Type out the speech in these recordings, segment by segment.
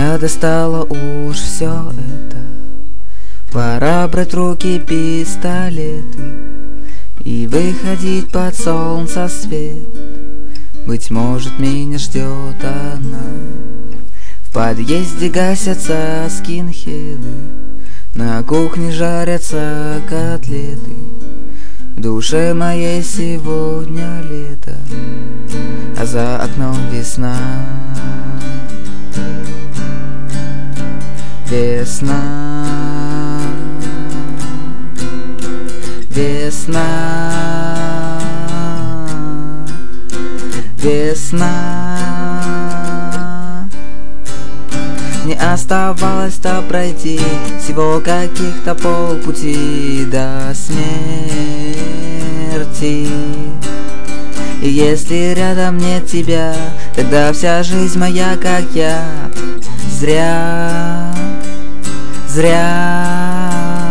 Меня достало уж все это. Пора брать в руки пистолеты и выходить под солнце свет. Быть может, меня ждет она. В подъезде гасятся скинхеды, на кухне жарятся котлеты. В душе моей сегодня лето, а за окном весна. Весна, весна, весна. Не оставалось-то пройти всего каких-то полпути до смерти. И если рядом нет тебя, тогда вся жизнь моя, как я, зря, зря.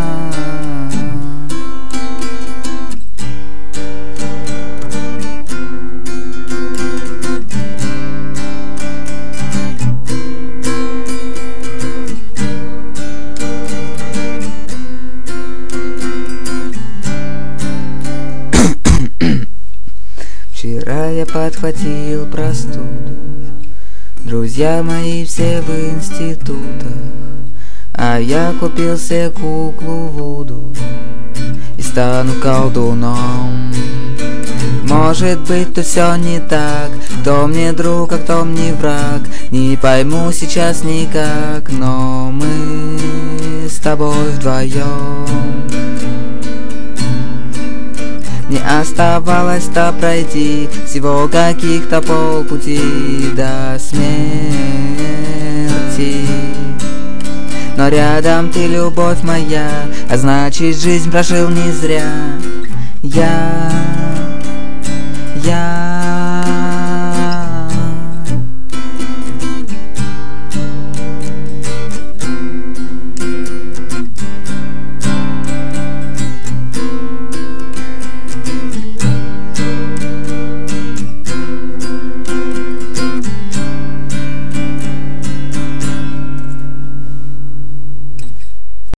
Вчера я подхватил простуду, друзья мои все в институтах, а я купил себе куклу Вуду и стану колдуном. Может быть, то все не так, кто мне друг, а кто мне враг, не пойму сейчас никак, но мы с тобой вдвоем. Не оставалось-то пройти всего каких-то полпути до смерти. Но рядом ты, любовь моя, а значит, жизнь прожил не зря. Я